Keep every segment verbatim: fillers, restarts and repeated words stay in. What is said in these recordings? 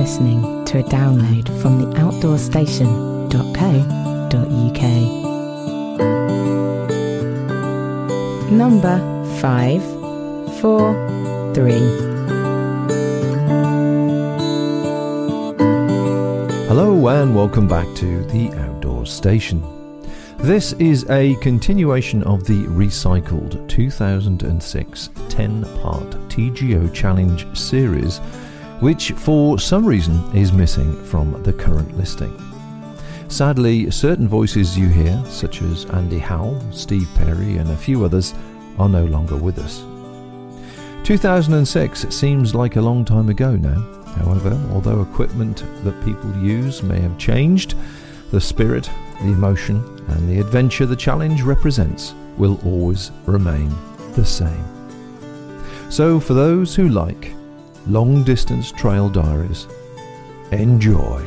listening to a download from the outdoor station dot co dot uk. Number five four three. Hello and welcome back to the Outdoor Station. This is a continuation of the recycled two thousand six ten-part T G O Challenge series, which for some reason is missing from the current listing. Sadly, certain voices you hear, such as Andy Howell, Steve Perry and a few others, are no longer with us. two thousand six seems like a long time ago now. However, although equipment that people use may have changed, the spirit, the emotion and the adventure the challenge represents will always remain the same. So for those who like long distance trail diaries, enjoy.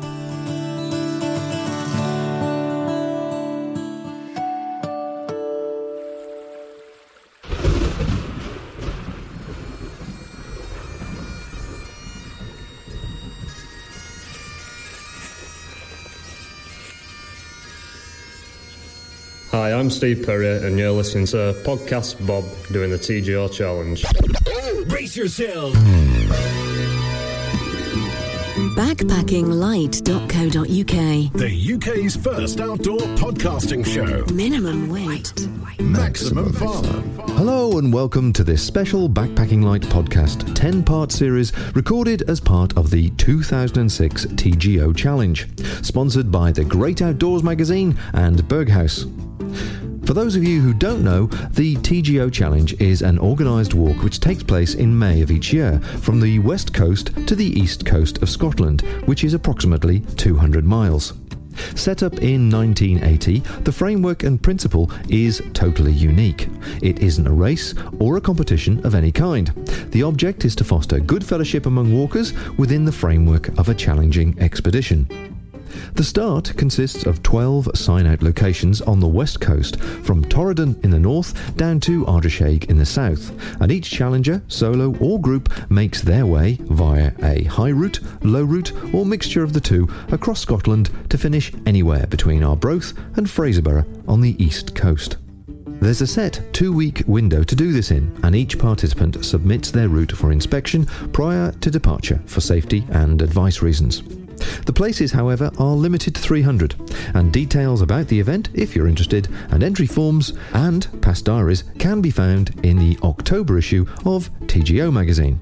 Hi, I'm Steve Perry and you're listening to Podcast Bob doing the T G O Challenge. Brace yourself! backpacking light dot co dot uk. The U K's first outdoor podcasting show. Minimum weight. Maximum fun. Hello and welcome to this special Backpacking Light podcast ten-part series recorded as part of the two thousand six T G O Challenge, sponsored by the Great Outdoors magazine and Berghaus. For those of you who don't know, the T G O Challenge is an organised walk which takes place in May of each year from the west coast to the east coast of Scotland, which is approximately two hundred miles. Set up in nineteen eighty, the framework and principle is totally unique. It isn't a race or a competition of any kind. The object is to foster good fellowship among walkers within the framework of a challenging expedition. The start consists of twelve sign-out locations on the west coast, from Torridon in the north down to Ardrishaig in the south, and each challenger, solo or group, makes their way via a high route, low route or mixture of the two across Scotland to finish anywhere between Arbroath and Fraserburgh on the east coast. There's a set two-week window to do this in, and each participant submits their route for inspection prior to departure for safety and advice reasons. The places, however, are limited to three hundred, and details about the event, if you're interested, and entry forms and past diaries can be found in the October issue of T G O magazine.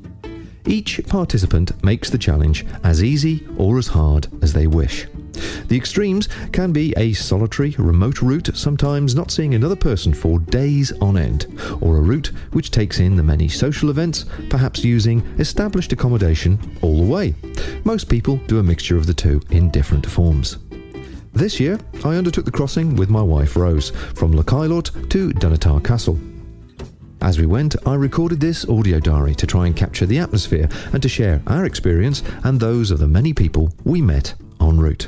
Each participant makes the challenge as easy or as hard as they wish. The extremes can be a solitary, remote route, sometimes not seeing another person for days on end, or a route which takes in the many social events, perhaps using established accommodation all the way. Most people do a mixture of the two in different forms. This year, I undertook the crossing with my wife Rose, from Lochailort to Dunatar Castle. As we went, I recorded this audio diary to try and capture the atmosphere and to share our experience and those of the many people we met en route.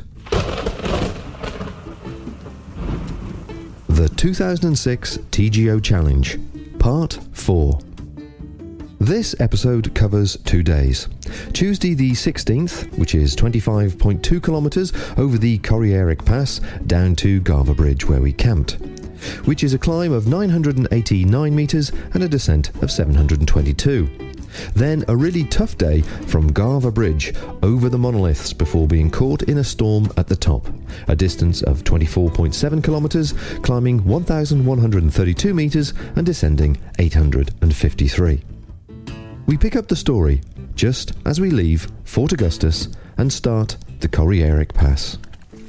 The two thousand six T G O Challenge, Part four. This episode covers two days. Tuesday the sixteenth, which is twenty-five point two kilometres over the Corryarrick Pass down to Garver Bridge where we camped, which is a climb of nine hundred eighty-nine metres and a descent of seven hundred twenty-two. Then a really tough day from Garver Bridge over the monoliths before being caught in a storm at the top, a distance of twenty-four point seven kilometres, climbing one thousand one hundred thirty-two metres and descending eight hundred fifty-three. We pick up the story just as we leave Fort Augustus and start the Corryarrick Pass.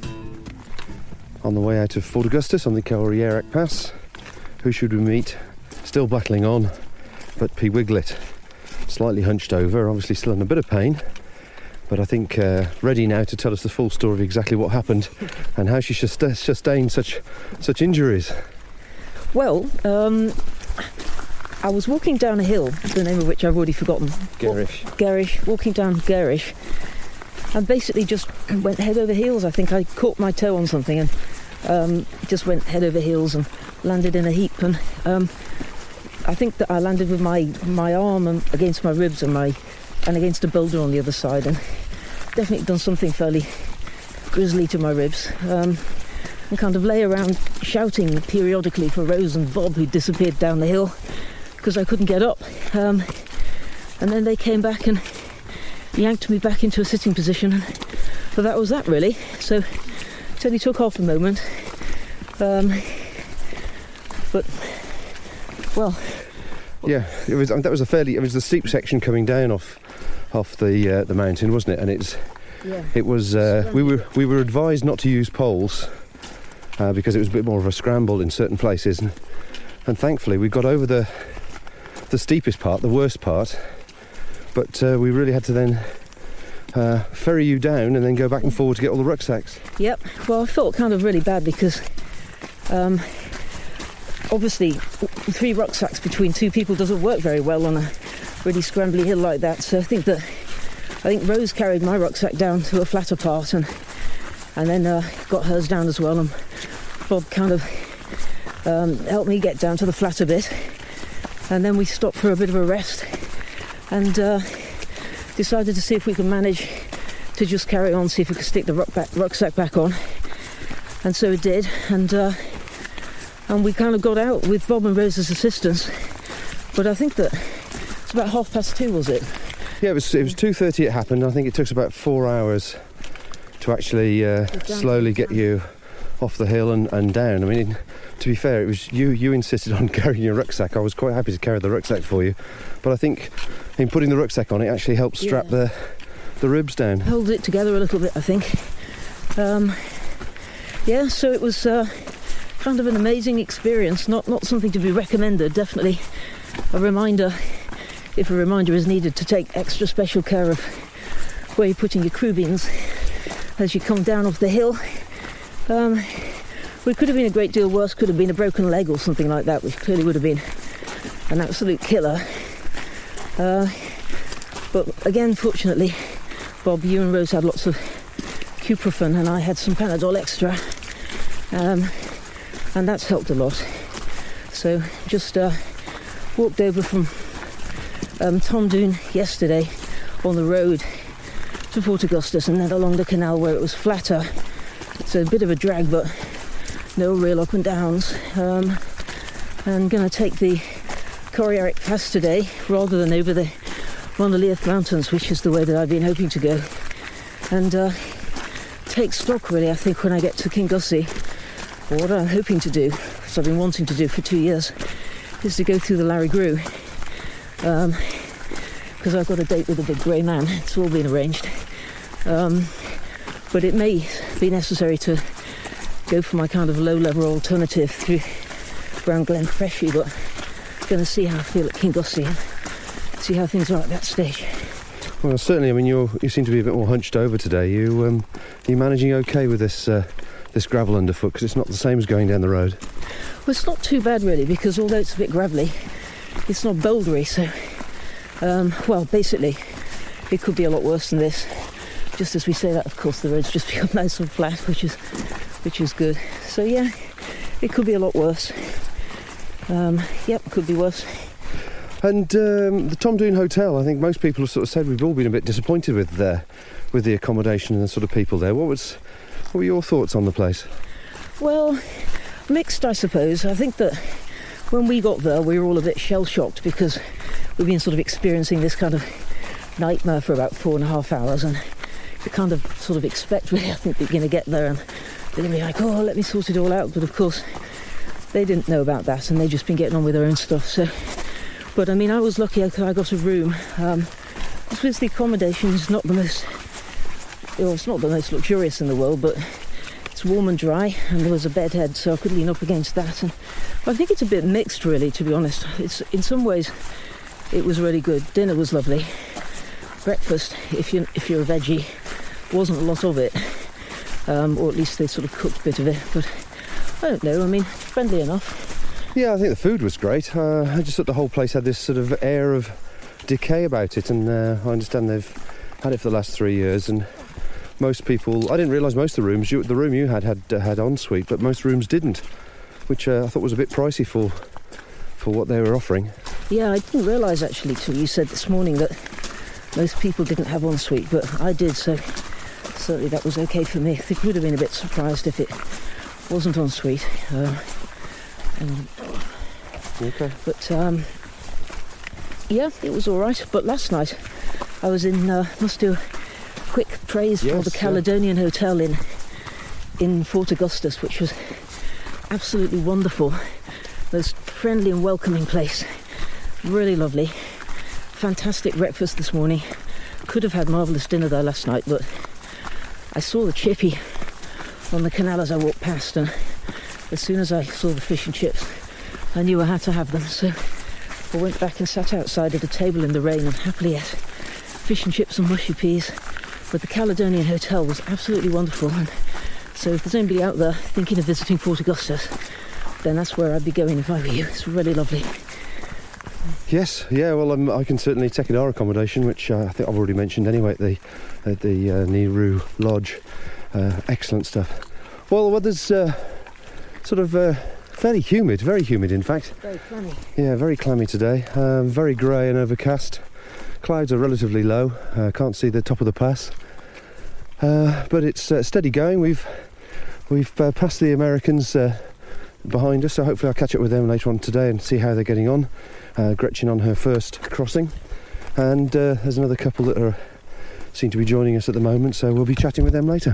On the way out of Fort Augustus on the Corryarrick Pass, who should we meet? Still battling on, but P. Wiglet. Slightly hunched over, obviously still in a bit of pain, but I think uh, ready now to tell us the full story of exactly what happened and how she sustained such such injuries. Well, um, I was walking down a hill, the name of which I've already forgotten. Garish. Walk, Garish, walking down Garish, and basically just went head over heels. I think I caught my toe on something and um, just went head over heels and landed in a heap, and um, I think that I landed with my, my arm against my ribs and my and against a boulder on the other side, and definitely done something fairly grisly to my ribs. Um, and kind of lay around shouting periodically for Rose and Bob, who disappeared down the hill because I couldn't get up. Um, and then they came back and yanked me back into a sitting position, and so that was that really. So it only took half a moment. Um, but, well... Yeah, it was. That was a fairly... It was the steep section coming down off off the uh, the mountain, wasn't it? And it's... Yeah. It was... Uh, we were we were advised not to use poles uh, because it was a bit more of a scramble in certain places. And, and thankfully we got over the the steepest part, the worst part. But uh, we really had to then uh, ferry you down and then go back and forward to get all the rucksacks. Yep. Well, I felt kind of really bad because... Um, obviously, three rucksacks between two people doesn't work very well on a really scrambly hill like that. So I think that I think Rose carried my rucksack down to a flatter part, and and then uh, got hers down as well. And Bob kind of um, helped me get down to the flatter bit, and then we stopped for a bit of a rest and uh, decided to see if we could manage to just carry on, see if we could stick the ruck back, rucksack back on. And so it did, and. Uh, And we kind of got out with Bob and Rose's assistance. But I think that it's about half past two, was it? Yeah, it was it was two thirty it happened. I think it took us about four hours to actually uh, slowly get you off the hill and, and down. I mean, to be fair, it was you you insisted on carrying your rucksack. I was quite happy to carry the rucksack for you. But I think in putting the rucksack on, it actually helped strap yeah. the, the ribs down. Held it together a little bit, I think. Um, yeah, so it was... Uh, kind of an amazing experience, not not something to be recommended, definitely a reminder, if a reminder is needed, to take extra special care of where you're putting your crew beans as you come down off the hill. Um, well, it could have been a great deal worse, could have been a broken leg or something like that, which clearly would have been an absolute killer. Uh, but again, fortunately, Bob, you and Rose had lots of Cuprofen and I had some Panadol Extra. Um, and that's helped a lot. So just uh, walked over from um, Tom Doon yesterday on the road to Fort Augustus and then along the canal where it was flatter. It's a bit of a drag, but no real up and downs. Um, I'm going to take the Corryarrick Pass today rather than over the Monoliath Mountains, which is the way that I've been hoping to go, and uh, take stock really, I think, when I get to Kingussie. Or what I'm hoping to do, which I've been wanting to do for two years, is to go through the Larry Grew. Um, because I've got a date with a big grey man. It's all been arranged. Um, but it may be necessary to go for my kind of low-level alternative through Brown Glen Freshie, but I'm going to see how I feel at Kingussie and see how things are at that stage. Well, certainly, I mean, you you seem to be a bit more hunched over today. You, um, are you managing okay with this... Uh, this gravel underfoot, because it's not the same as going down the road? Well, it's not too bad really, because although it's a bit gravelly, it's not bouldery, so um, well, basically it could be a lot worse than this. Just as we say that, of course, the road's just become nice and flat, which is which is good. So yeah, it could be a lot worse. Um, yep, could be worse. And um, the Tom Doon Hotel, I think most people have sort of said we've all been a bit disappointed with uh, with the accommodation and the sort of people there. What was What were your thoughts on the place? Well, mixed, I suppose. I think that when we got there, we were all a bit shell-shocked because we've been sort of experiencing this kind of nightmare for about four and a half hours, and you kind of sort of expect, really, I think, that you're going to get there and they're going to be like, oh, let me sort it all out. But of course, they didn't know about that, and they've just been getting on with their own stuff. So, but I mean, I was lucky. I got a room. Um, because the accommodation is not the most... Well, it's not the most luxurious in the world, but it's warm and dry, and there was a bed head, so I could lean up against that. And I think it's a bit mixed, really, to be honest. It's in some ways it was really good. Dinner was lovely. Breakfast, if you if you're a veggie, wasn't a lot of it, um, or at least they sort of cooked a bit of it. But I don't know. I mean, friendly enough. Yeah, I think the food was great. Uh, I just thought the whole place had this sort of air of decay about it, and uh, I understand they've had it for the last three years, and most people, I didn't realise most of the rooms, you, the room you had had uh, had ensuite, but most rooms didn't, which uh, I thought was a bit pricey for for what they were offering. Yeah, I didn't realise actually till you said this morning that most people didn't have ensuite, but I did, so certainly that was okay for me. I think I would have been a bit surprised if it wasn't ensuite. Uh, and, Okay. but um, yeah, it was all right. But last night I was in. Uh, must do quick praise Yes, for the Caledonian yeah. Hotel in in Fort Augustus, which was absolutely wonderful. Most friendly and welcoming place. Really lovely. Fantastic breakfast this morning. Could have had marvellous dinner there last night, but I saw the chippy on the canal as I walked past, and as soon as I saw the fish and chips, I knew I had to have them. So I went back and sat outside at a table in the rain and happily ate fish and chips and mushy peas. But the Caledonian Hotel was absolutely wonderful, and so if there's anybody out there thinking of visiting Fort Augustus, then that's where I'd be going if I were you. It's really lovely. Yes, yeah, well, um, I can certainly take in our accommodation, which uh, I think I've already mentioned anyway, at the, at the uh, Nehru Lodge. Uh, excellent stuff. Well, the weather's uh, sort of uh, fairly humid, very humid in fact. Very clammy. Yeah, very clammy today. Um, very grey and overcast. Clouds are relatively low. Uh, can't see the top of the pass. Uh, but it's uh, steady going. We've, we've uh, passed the Americans uh, behind us, so hopefully I'll catch up with them later on today and see how they're getting on. Uh, Gretchen on her first crossing, and uh, there's another couple that are seem to be joining us at the moment, so we'll be chatting with them later.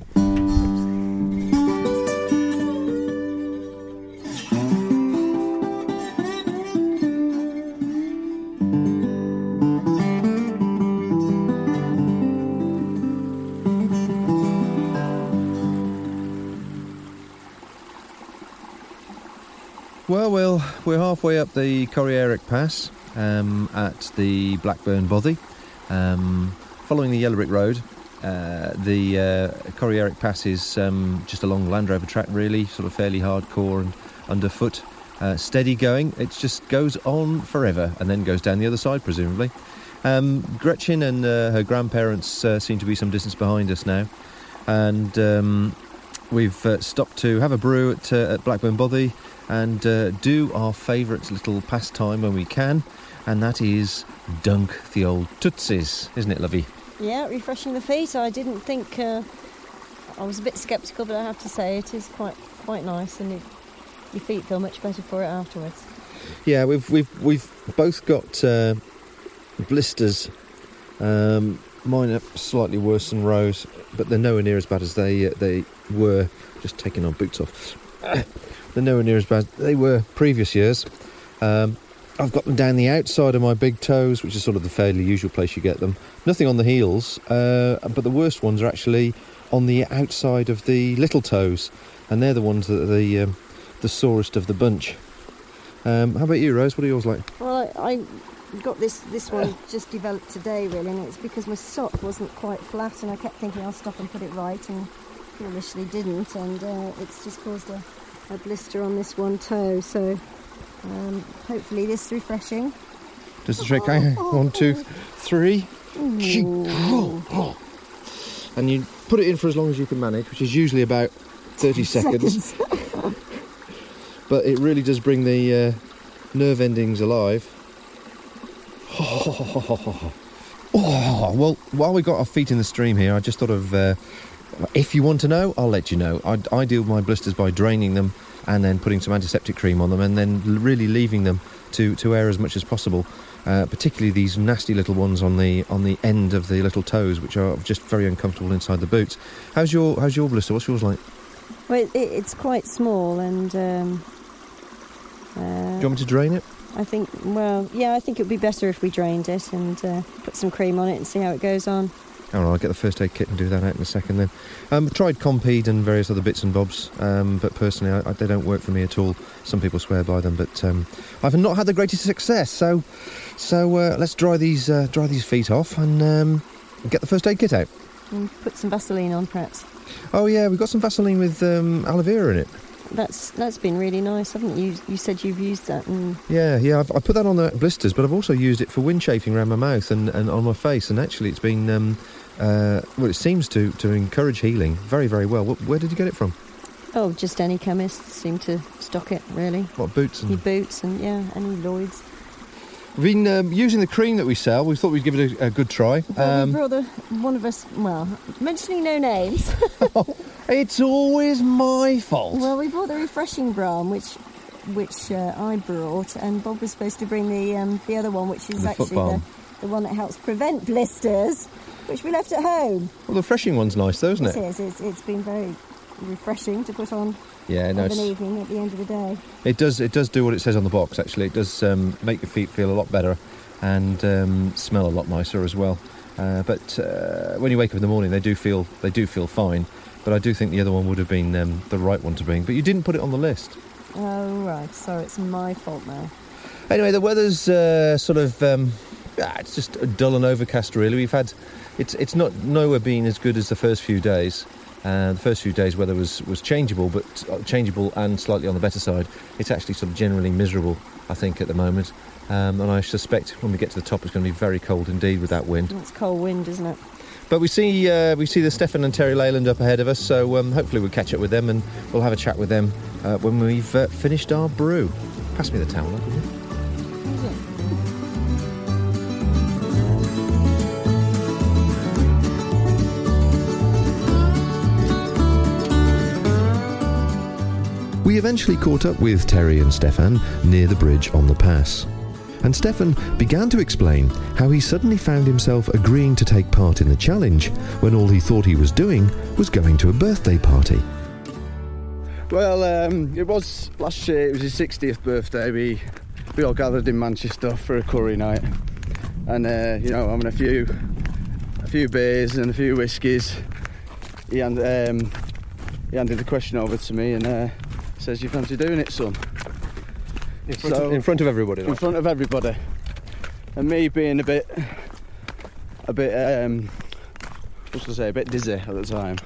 Well, well, we're halfway up the Corryarrick Pass um, at the Blackburn Bothy. Um, following the Yellow Brick Road, uh, the uh, Corryarrick Pass is um, just a long Land Rover track, really, sort of fairly hardcore and underfoot, uh, steady going. It just goes on forever and then goes down the other side, presumably. Um, Gretchen and uh, her grandparents uh, seem to be some distance behind us now, and um, we've uh, stopped to have a brew at, uh, at Blackburn Bothy and uh, do our favourite little pastime when we can, and that is dunk the old tootsies, isn't it, lovey? Yeah, refreshing the feet. I didn't think, uh, I was a bit sceptical, but I have to say it is quite quite nice, and it, your feet feel much better for it afterwards. Yeah, we've we've we've both got uh, blisters. Um, mine are slightly worse than Rose, but they're nowhere near as bad as they uh, they were. Just taking our boots off. They're nowhere near as bad as they were previous years. Um, I've got them down the outside of my big toes, which is sort of the fairly usual place you get them. Nothing on the heels, uh, but the worst ones are actually on the outside of the little toes, and they're the ones that are the um, the sorest of the bunch. Um, how about you, Rose? What are yours like? Well, I, I got this this one just developed today, really, and it's because my sock wasn't quite flat, and I kept thinking I'll stop and put it right, and foolishly didn't, and uh, it's just caused a, a blister on this one toe. So um, hopefully this is refreshing. Just a trick, eh? One, two, three. Ooh. And you put it in for as long as you can manage, which is usually about thirty seconds. But it really does bring the uh, nerve endings alive. Oh, well, while we got our feet in the stream here, I just thought of, uh, if you want to know, I'll let you know. I, I deal with my blisters by draining them and then putting some antiseptic cream on them, and then really leaving them to, to air as much as possible. Uh, particularly these nasty little ones on the on the end of the little toes, which are just very uncomfortable inside the boots. How's your How's your blister? What's yours like? Well, it, it's quite small, and um, uh, do you want me to drain it? I think, well, yeah, I think it would be better if we drained it and uh, put some cream on it and see how it goes on. All right, I'll get the first aid kit and do that out in a second then. Um, tried Compeed and various other bits and bobs, um, but personally I, I, they don't work for me at all. Some people swear by them, but um, I've not had the greatest success. So, so uh, let's dry these uh, dry these feet off and um, get the first aid kit out. And put some Vaseline on, perhaps. Oh yeah, we've got some Vaseline with um, aloe vera in it. That's that's been really nice, haven't you? You said you've used that. And yeah, yeah, I've, I put that on the blisters, but I've also used it for wind chafing around my mouth and, and on my face, and actually it's been, um, uh, well, it seems to, to encourage healing very, very well. Where did you get it from? Oh, just any chemist seem to stock it, really. What, Boots? And... Your Boots and, yeah, any Lloyd's. We've been um, using the cream that we sell. We thought we'd give it a, a good try. Well, Um, we brought the, one of us, well, mentioning no names. it's always my fault. Well, we brought the refreshing Brahm, which which uh, I brought, and Bob was supposed to bring the um, the other one, which is The foot actually balm. the, the one that helps prevent blisters, which we left at home. Well, the refreshing one's nice though, isn't It it? is. It's, it's been very refreshing to put on Yeah, no, of an it's, evening at the end of the day. it does. It does do what it says on the box. Actually, it does um, make your feet feel a lot better and um, smell a lot nicer as well. Uh, but uh, when you wake up in the morning, they do feel they do feel fine. But I do think the other one would have been um, the right one to bring. But you didn't put it on the list. Oh, right. So it's my fault now. Anyway, the weather's uh, sort of um, ah, it's just dull and overcast. Really, we've had it's it's not nowhere been as good as the first few days. Uh, the first few days weather was was changeable, but uh, changeable and slightly on the better side. It's actually sort of generally miserable, I think, at the moment. Um, and I suspect when we get to the top, it's going to be very cold indeed with that wind. It's cold wind, isn't it? But we see uh, we see the Stefan and Terry Leyland up ahead of us, so um, hopefully we'll catch up with them and we'll have a chat with them uh, when we've uh, finished our brew. Pass me the towel, will you? We eventually caught up with Terry and Stefan near the bridge on the pass. And Stefan began to explain how he suddenly found himself agreeing to take part in the challenge when all he thought he was doing was going to a birthday party. Well, um, it was last year, it was his sixtieth birthday. We we all gathered in Manchester for a curry night. And, uh, you know, having a few a few beers and a few whiskies. He, hand, um, he handed the question over to me and uh, says, "You fancy doing it, son?" In front, So- of, in front of everybody. In Like. front of everybody. And me being a bit, a bit, um, what should I say, a bit dizzy at the time.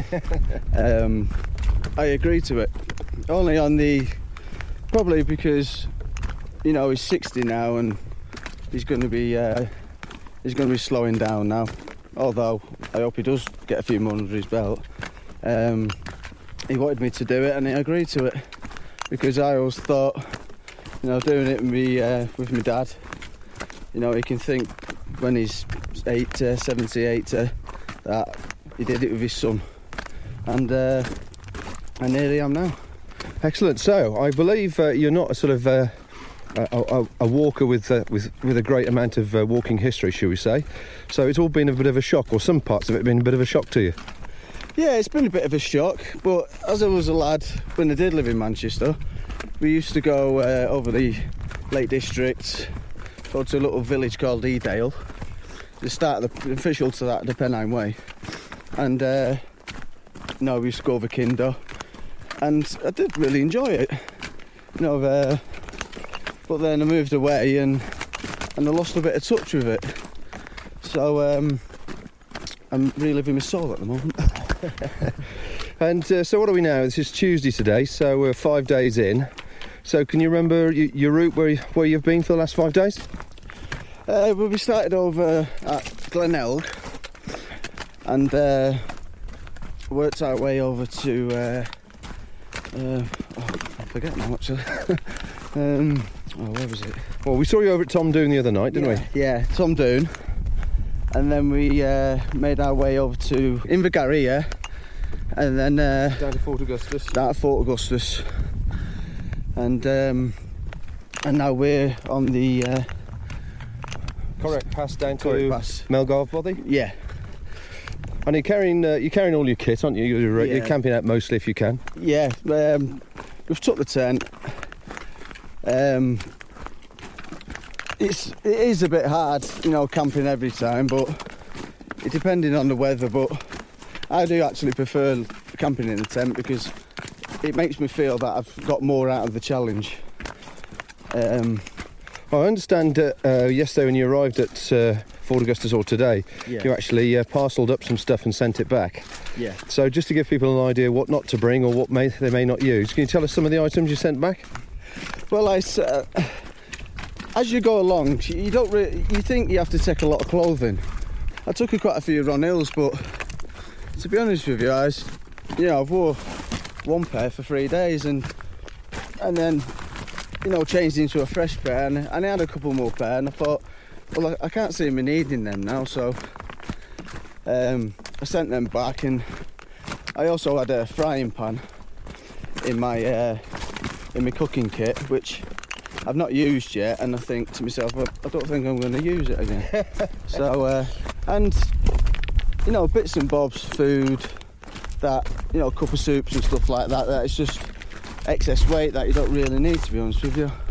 um, I agreed to it. Only on the, probably because, you know, he's sixty now and he's going to be, uh, he's going to be slowing down now. Although I hope he does get a few more under his belt. Um, he wanted me to do it and I agreed to it because I always thought, you know, doing it with me, uh, with my dad, you know, he can think when he's eighty, seventy, eighty, that he did it with his son. And, uh, and here I am now. Excellent. So I believe uh, you're not a sort of uh, a, a, a walker with uh, with with a great amount of uh, walking history, shall we say? So it's all been a bit of a shock, or some parts of it have been a bit of a shock to you. Yeah, it's been a bit of a shock, but as I was a lad, when I did live in Manchester, we used to go uh, over the Lake District, go to a little village called Edale, the start of the official to that, the Pennine Way, and uh, you know, we used to go over Kinder, and I did really enjoy it, you know. Uh, but then I moved away and and I lost a bit of touch with it, so um, I'm reliving my soul at the moment. And uh, so what are we now? This is Tuesday today, so we're five days in. So can you remember y- your route where, you, where you've been for the last five days? Uh, well, we started over at Glenelg and uh, worked our way over to, uh, uh, oh, I forget now actually. um, oh, where was it? Well, we saw you over at Tom Doon the other night, didn't yeah, we? Yeah, Tom Doon. And then we uh, made our way over to Invergarry, and then uh, we? Down to Fort Augustus. down to Fort Augustus. And um, and now we're on the uh, Correct pass down to Correct Pass. Melgarve Bothy. Yeah, And you're carrying uh, you're carrying all your kit, aren't you? You're, uh, Yeah. you're camping out mostly if you can. yeah. Um, we've took the tent. Um, it's it is a bit hard, you know, camping every time, but it depending on the weather. But I do actually prefer camping in the tent because it makes me feel that I've got more out of the challenge. Um, I understand uh, uh, yesterday when you arrived at uh, Fort Augustus, or today, Yeah. you actually uh, parcelled up some stuff and sent it back. yeah. So just to give people an idea what not to bring or what may, they may not use, can you tell us some of the items you sent back? Well, I, s- uh, as you go along, you don't really, you think you have to take a lot of clothing. I took quite a few Ron Hills, but to be honest with you, I, s- you know, I've wore one pair for three days, and and then you know, changed into a fresh pair, and, and I had a couple more pair, and I thought, well, I, I can't see me needing them now, so um, I sent them back. And I also had a frying pan in my uh, in my cooking kit, which I've not used yet, and I think to myself, well, I don't think I'm going to use it again. So, uh, and you know, bits and bobs, food, that, you know, a cup of soups and stuff like that. That it's just excess weight that you don't really need, to be honest with you.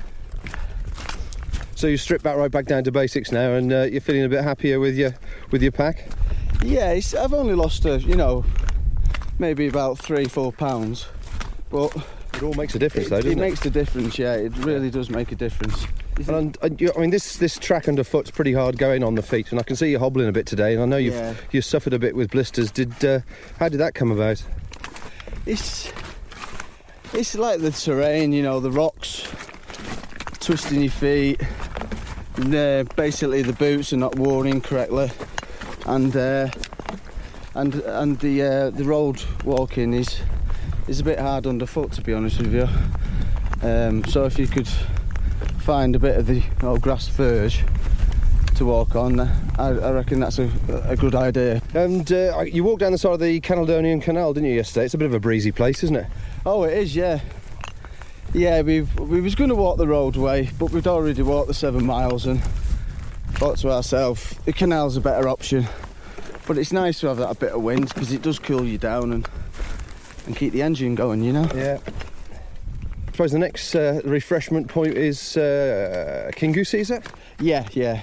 So you strip back right back down to basics now, and uh, you're feeling a bit happier with your with your pack? Yeah, it's, I've only lost, a, you know, maybe about three, four pounds, but it all makes a difference, it, though, doesn't it? It makes a difference, yeah. It really does make a difference. And, and you, I mean, this this track underfoot's pretty hard going on the feet, and I can see you hobbling a bit today. And I know you've yeah. you suffered a bit with blisters. Did uh, how did that come about? It's it's like the terrain, you know, the rocks twisting your feet. And, uh, basically, the boots are not worn in correctly, and uh, and and the uh, the road walking is is a bit hard underfoot, to be honest with you. Um, so if you could find a bit of the you know, grass verge to walk on, I, I reckon that's a, a good idea. And uh, you walked down the side of the Caledonian Canal, didn't you, yesterday? It's a bit of a breezy place, isn't it? Oh, it is, yeah. Yeah, we we was going to walk the roadway, but we'd already walked the seven miles and thought to ourselves, the canal's a better option. But it's nice to have that bit of wind, because it does cool you down and and keep the engine going, you know? Yeah. I suppose the next uh, refreshment point is uh, Kingussie, is it? Yeah, yeah.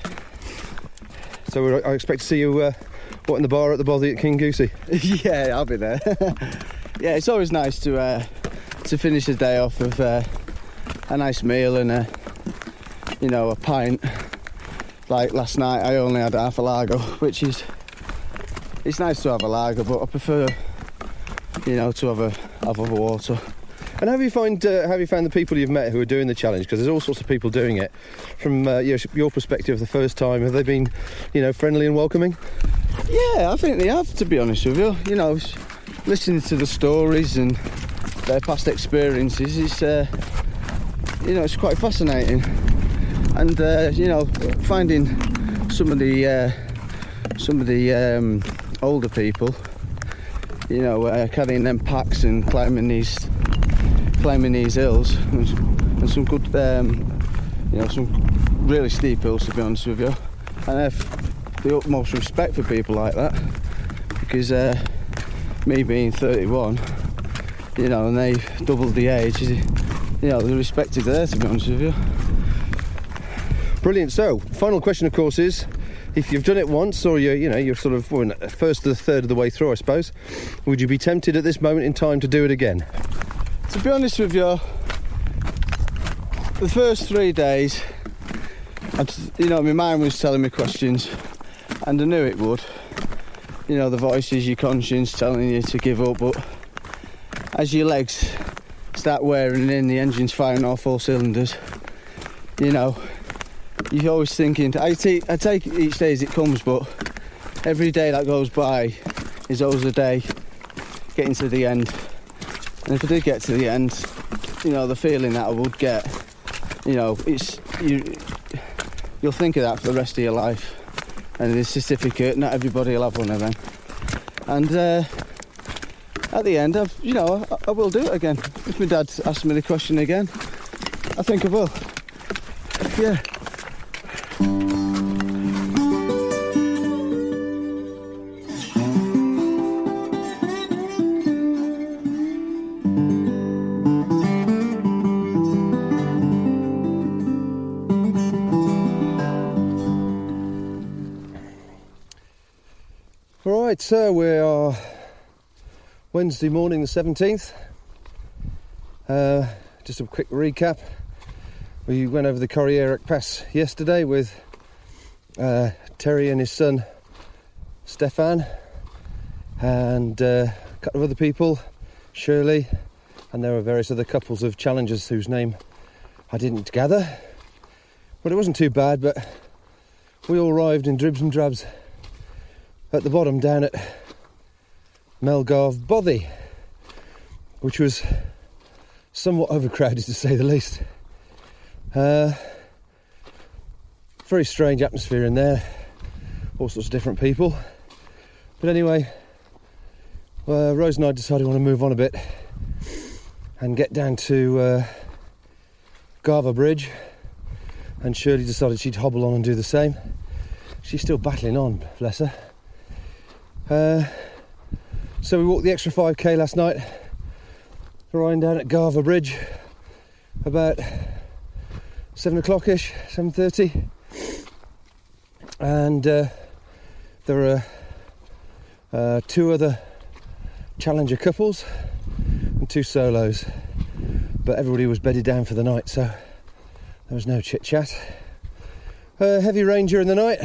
So we're, I expect to see you uh, what in the bar at the bothy at Kingussie. Yeah, I'll be there. Yeah, it's always nice to uh, to finish the day off with uh, a nice meal and a, you know, a pint. Like last night, I only had half a lager, which is it's nice to have a lager, but I prefer, you know, to have a have a water. And have you find uh, have you found the people you've met who are doing the challenge? Because there's all sorts of people doing it. From uh, your, your perspective, the first time, have they been, you know, friendly and welcoming? Yeah, I think they have, to be honest with you. You know, listening to the stories and their past experiences is, uh, you know, it's quite fascinating. And uh, you know, finding some of the uh, some of the um, older people, you know, uh, carrying them packs and climbing these. climbing these hills and, and some good um, you know, some really steep hills, to be honest with you, and I have the utmost respect for people like that, because uh, me being thirty-one, you know, and they've doubled the age, you know, the respect is there, to be honest with you. Brilliant. So final question, of course, is if you've done it once, or you you know you're sort of well, first to the third of the way through, I suppose, would you be tempted at this moment in time to do it again? To be honest with you, the first three days, I'd, you know, my mind was telling me questions, and I knew it would. You know, the voices, your conscience telling you to give up, but as your legs start wearing in, the engine's firing off all cylinders, you know, you're always thinking, I take, I take it each day as it comes, but every day that goes by is always a day getting to the end. And if I did get to the end, you know, the feeling that I would get, you know, it's you, you'll think of that for the rest of your life. And the certificate, not everybody will have one of them. And uh, at the end, I've, you know, I, I will do it again. If my dad asks me the question again, I think I will. Yeah. Right, so we are Wednesday morning the seventeenth. Uh, just a quick recap. We went over the Corrieric Pass yesterday with uh, Terry and his son Stefan, and uh, a couple of other people, Shirley, and there were various other couples of challengers whose name I didn't gather. But it wasn't too bad, but we all arrived in dribs and drabs at the bottom down at Melgarve Bothy, which was somewhat overcrowded, to say the least. Uh, very strange atmosphere in there, all sorts of different people. But anyway, uh, Rose and I decided we want to move on a bit and get down to uh, Garver Bridge, and Shirley decided she'd hobble on and do the same. She's still battling on, bless her. Uh, so we walked the extra five k last night, arriving down at Garver Bridge about seven o'clock-ish, seven thirty, and uh, there were uh, two other challenger couples and two solos, but everybody was bedded down for the night, so there was no chit-chat. Uh, heavy rain during the night,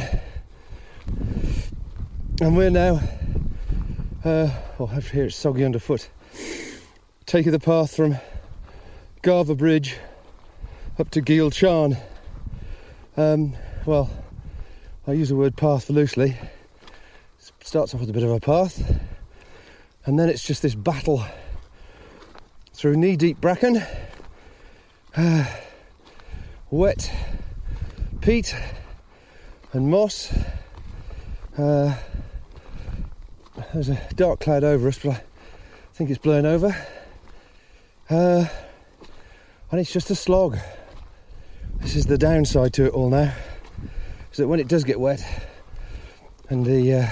and we're now, uh, well, over here it's soggy underfoot, taking the path from Garver Bridge up to Geel Charn. Um, well, I use the word path loosely. It starts off with a bit of a path, and then it's just this battle through knee-deep bracken, uh, wet peat and moss. Uh, there's a dark cloud over us, but I think it's blowing over. Uh, and it's just a slog. This is the downside to it all now, is that when it does get wet and the uh,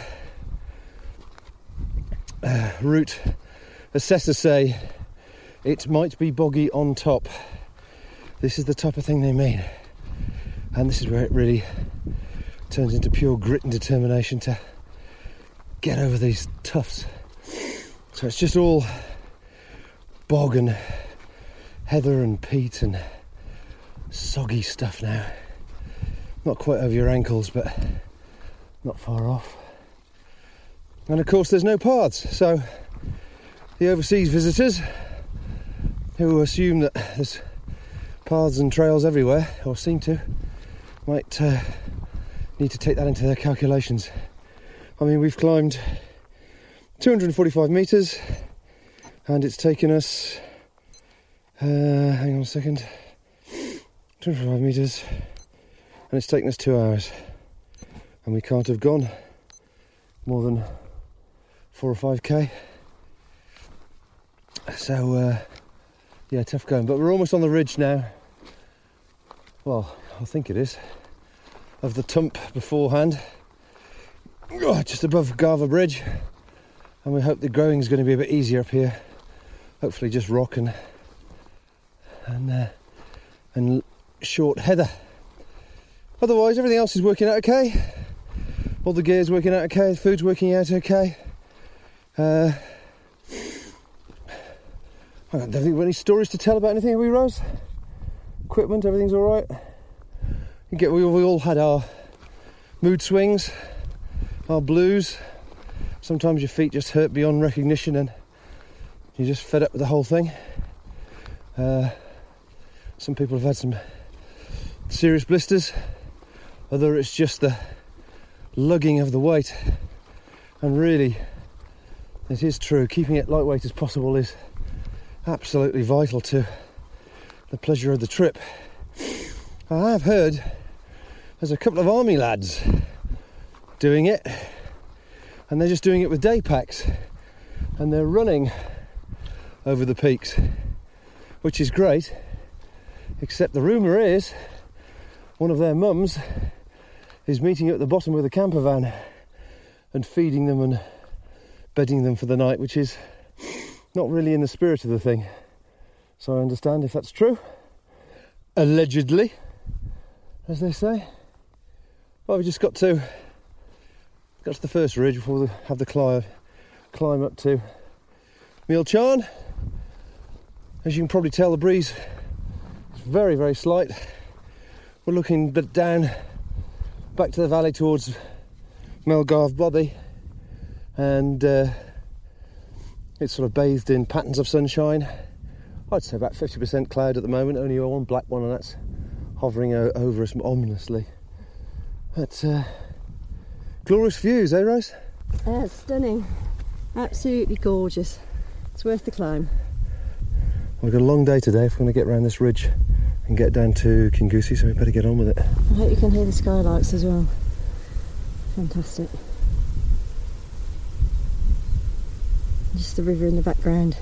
uh, route assessors say it might be boggy on top, this is the type of thing they mean. And this is where it really turns into pure grit and determination to get over these tufts. So it's just all bog and heather and peat and soggy stuff now. Not quite over your ankles, but not far off. And of course there's no paths, so the overseas visitors who assume that there's paths and trails everywhere, or seem to, might uh, need to take that into their calculations. I mean, we've climbed two hundred forty-five metres, and it's taken us, uh, hang on a second, two hundred forty-five metres, and it's taken us two hours, and we can't have gone more than four or five k. So, uh, yeah, tough going, but we're almost on the ridge now. Well, I think it is, of the Tump beforehand, oh, just above Garver Bridge, and we hope the growing is going to be a bit easier up here. Hopefully just rock and and uh, and short heather. Otherwise, everything else is working out okay. All the gear's working out okay. The food's working out okay. Uh, I don't think we've got any stories to tell about anything, have we, Rose? Equipment, everything's all right. You get, we, we all had our mood swings, our blues. Sometimes your feet just hurt beyond recognition and you're just fed up with the whole thing. Uh, some people have had some serious blisters. Other it's just the lugging of the weight. And really, it is true, keeping it lightweight as possible is absolutely vital to the pleasure of the trip. I have heard there's a couple of army lads doing it, and they're just doing it with day packs, and they're running over the peaks, which is great, except the rumour is one of their mums is meeting at the bottom with a camper van and feeding them and bedding them for the night, which is not really in the spirit of the thing. So I understand if that's true. Allegedly, as they say. Well, we just got to got to the first ridge before we have the climb, climb up to Geel Charn. As you can probably tell, the breeze is very, very slight. We're looking a bit down, back to the valley towards Melgarve Bothy, and uh, it's sort of bathed in patterns of sunshine. I'd say about fifty percent cloud at the moment, only one black one, and that's hovering o- over us ominously. But uh, glorious views, eh, Rose? Yeah, it's stunning. Absolutely gorgeous. It's worth the climb. We've got a long day today if we're going to get around this ridge and get down to Kingussie, so we better get on with it. I hope you can hear the skylarks as well. Fantastic. Just the river in the background.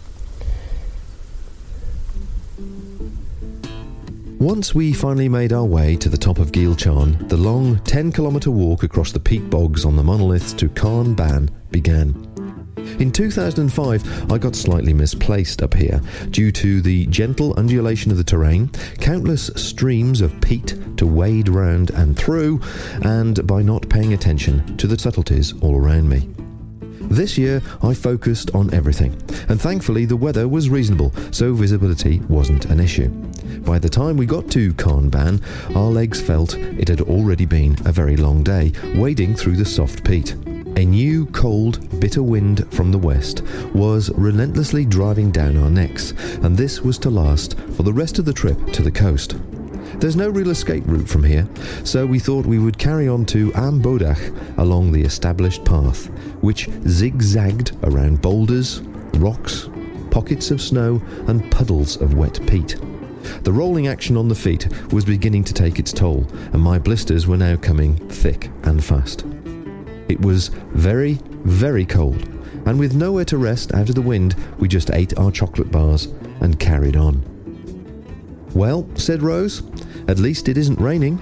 Once we finally made our way to the top of Geel Charn, the long ten kilometre walk across the peat bogs on the monoliths to Carn Ban began. In two thousand five, I got slightly misplaced up here due to the gentle undulation of the terrain, countless streams of peat to wade round and through, and by not paying attention to the subtleties all around me. This year, I focused on everything, and thankfully the weather was reasonable, so visibility wasn't an issue. By the time we got to Carn Ban, our legs felt it had already been a very long day, wading through the soft peat. A new, cold, bitter wind from the west was relentlessly driving down our necks, and this was to last for the rest of the trip to the coast. There's no real escape route from here, so we thought we would carry on to Am Bodach along the established path, which zigzagged around boulders, rocks, pockets of snow and puddles of wet peat. The rolling action on the feet was beginning to take its toll, and my blisters were now coming thick and fast. It was very, very cold, and with nowhere to rest out of the wind, we just ate our chocolate bars and carried on. "Well," said Rose, "at least it isn't raining."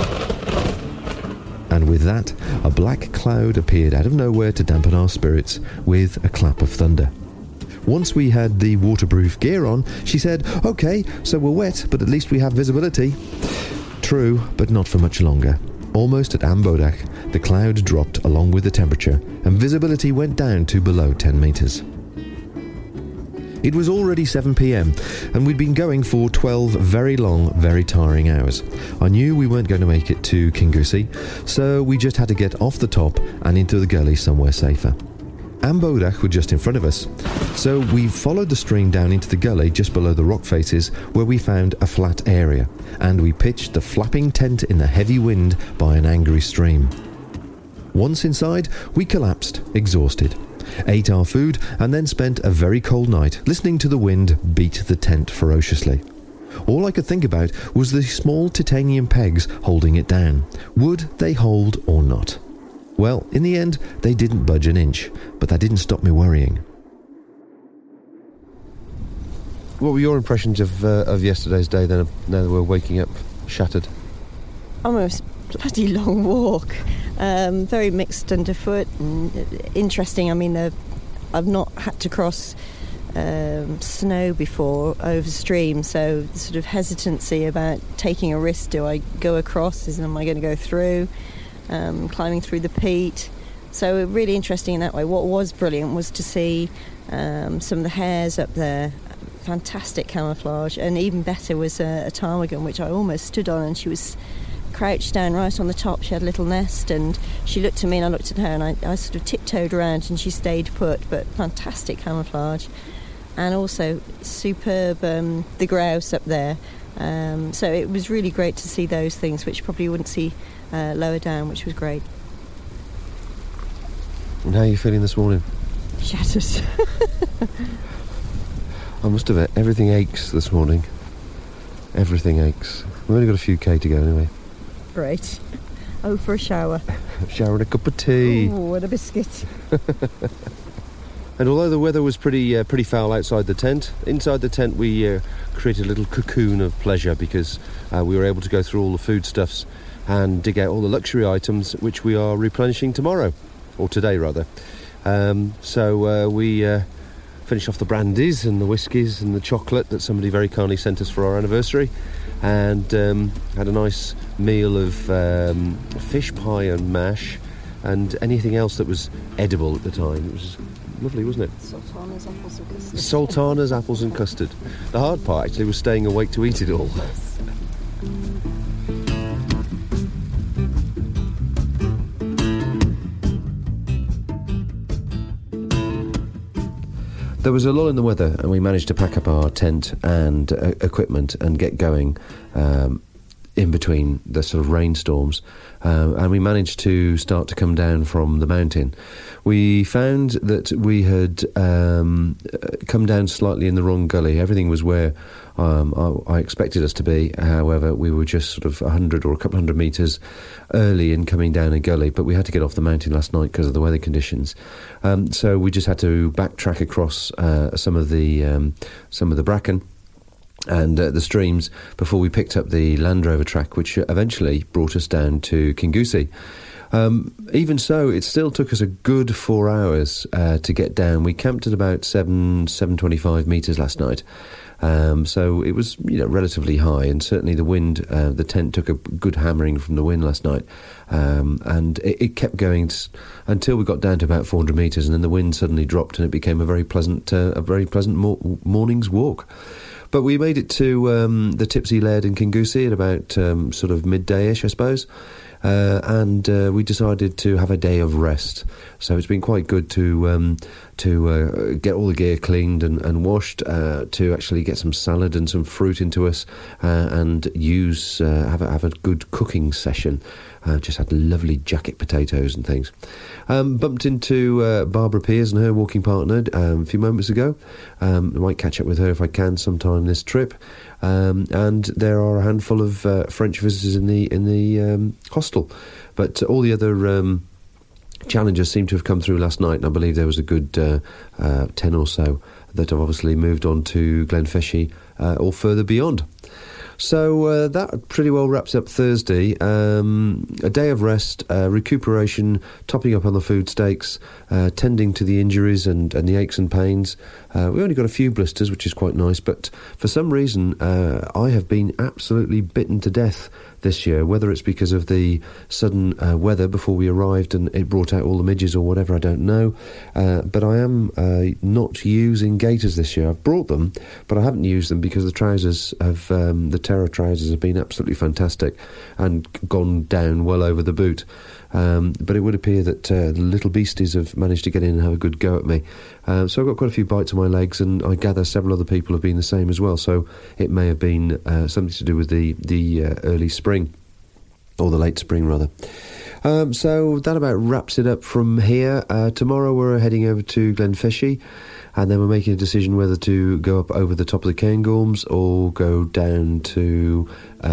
And with that, a black cloud appeared out of nowhere to dampen our spirits with a clap of thunder. Once we had the waterproof gear on, she said, "OK, so we're wet, but at least we have visibility." True, but not for much longer. Almost at Am Bodach, the cloud dropped along with the temperature, and visibility went down to below ten metres. It was already seven p.m, and we'd been going for twelve very long, very tiring hours. I knew we weren't going to make it to Kingussie, so we just had to get off the top and into the gully somewhere safer. Am Bodach were just in front of us, so we followed the stream down into the gully just below the rock faces, where we found a flat area, and we pitched the flapping tent in the heavy wind by an angry stream. Once inside, we collapsed, exhausted, ate our food, and then spent a very cold night listening to the wind beat the tent ferociously. All I could think about was the small titanium pegs holding it down. Would they hold or not? Well, in the end, they didn't budge an inch, but that didn't stop me worrying. What were your impressions of uh, of yesterday's day then, now that we're waking up shattered? Almost bloody long walk. Um, very mixed underfoot and interesting. I mean, I've not had to cross um, snow before over stream, so sort of hesitancy about taking a risk. Do I go across? Is am I going to go through? Um, climbing through the peat. So really interesting in that way. What was brilliant was to see um, some of the hares up there. Fantastic camouflage, and even better was a, a ptarmigan, which I almost stood on, and she was crouched down right on the top. She had a little nest, and she looked at me and I looked at her, and I, I sort of tiptoed around and she stayed put. But fantastic camouflage, and also superb um, the grouse up there. Um, so it was really great to see those things which you probably wouldn't see uh, lower down, which was great. And how are you feeling this morning? Shattered. I must admit, everything aches this morning. Everything aches. We've only got a few K to go anyway. Great. Oh, for a shower. Shower and a cup of tea. Oh, and a biscuit. And although the weather was pretty uh, pretty foul outside the tent, inside the tent we uh, created a little cocoon of pleasure, because uh, we were able to go through all the foodstuffs and dig out all the luxury items which we are replenishing tomorrow, or today rather. Um, so uh, we uh, finished off the brandies and the whiskies and the chocolate that somebody very kindly sent us for our anniversary, and um, had a nice meal of um, fish pie and mash and anything else that was edible at the time. It was lovely, wasn't it? Sultanas, apples and custard. Sultanas, apples and custard. The hard part actually was staying awake to eat it all. There was a lull in the weather, and we managed to pack up our tent and uh, equipment and get going um, in between the sort of rainstorms, uh, and we managed to start to come down from the mountain. We found that we had um, come down slightly in the wrong gully. Everything was where um, I, I expected us to be. However, we were just sort of a hundred or a couple hundred metres early in coming down a gully, but we had to get off the mountain last night because of the weather conditions. Um, so we just had to backtrack across uh, some of the um, some of the bracken and uh, the streams before we picked up the Land Rover track, which eventually brought us down to Kingussie. Um, even so, it still took us a good four hours uh, to get down. We camped at about seven, seven twenty-five metres last night. Um, so it was, you know, relatively high, and certainly the wind, uh, the tent took a good hammering from the wind last night, um, and it, it kept going t- until we got down to about four hundred metres, and then the wind suddenly dropped, and it became a very pleasant, uh, a very pleasant mo- morning's walk. But we made it to um, the Tipsy Laird in Kingussie at about um, sort of midday-ish, I suppose. Uh, and uh, we decided to have a day of rest. So it's been quite good to um, to uh, get all the gear cleaned and, and washed, uh, to actually get some salad and some fruit into us, uh, and use uh, have a, have a good cooking session. Uh, just had lovely jacket potatoes and things. Um, bumped into uh, Barbara Peers and her walking partner um, a few moments ago. Um, I might catch up with her if I can sometime this trip. Um, and there are a handful of uh, French visitors in the in the um, hostel, but all the other um, challengers seem to have come through last night, and I believe there was a good uh, uh, ten or so that have obviously moved on to Glenfeshie uh, or further beyond. So uh, that pretty well wraps up Thursday. Um, a day of rest, uh, recuperation, topping up on the food stakes, uh, tending to the injuries and, and the aches and pains. Uh, we only got a few blisters, which is quite nice, but for some reason uh, I have been absolutely bitten to death this year, whether it's because of the sudden uh, weather before we arrived and it brought out all the midges or whatever, I don't know. Uh, but I am uh, not using gaiters this year. I've brought them, but I haven't used them because the trousers have, um, the Terra trousers have been absolutely fantastic and gone down well over the boot. Um, but it would appear that uh, the little beasties have managed to get in and have a good go at me. Uh, so I've got quite a few bites on my legs, and I gather several other people have been the same as well. So it may have been uh, something to do with the, the uh, early spring, or the late spring rather. Um, so that about wraps it up from here. Uh, tomorrow we're heading over to Glenfeshie, and then we're making a decision whether to go up over the top of the Cairngorms or go down to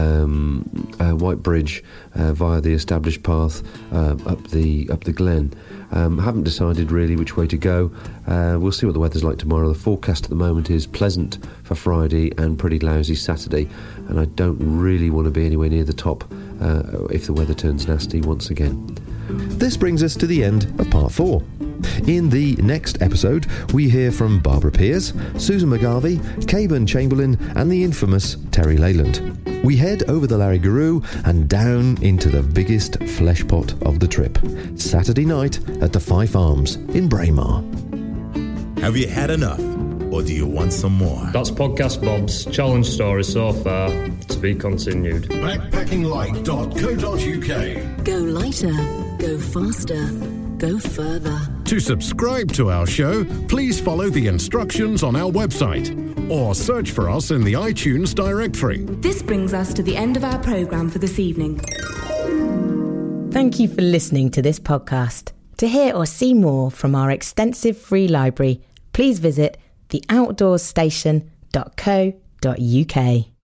um, uh, White Bridge uh, via the established path uh, up the up the glen. Um, haven't decided really which way to go. Uh, we'll see what the weather's like tomorrow. The forecast at the moment is pleasant for Friday and pretty lousy Saturday, and I don't really want to be anywhere near the top uh, if the weather turns nasty once again. This brings us to the end of part four. In the next episode, we hear from Barbara Peers, Susan McGarvey, Caban Chamberlain and the infamous Terry Leyland. We head over the Larry Garou and down into the biggest flesh pot of the trip. Saturday night at the Fife Arms in Braemar. Have you had enough, or do you want some more? That's Podcast Bob's challenge story so far, to be continued. backpacking light dot co dot uk. Go lighter, go faster, go further. To subscribe to our show, please follow the instructions on our website or search for us in the iTunes directory. This brings us to the end of our programme for this evening. Thank you for listening to this podcast. To hear or see more from our extensive free library, please visit the outdoors station dot co dot uk.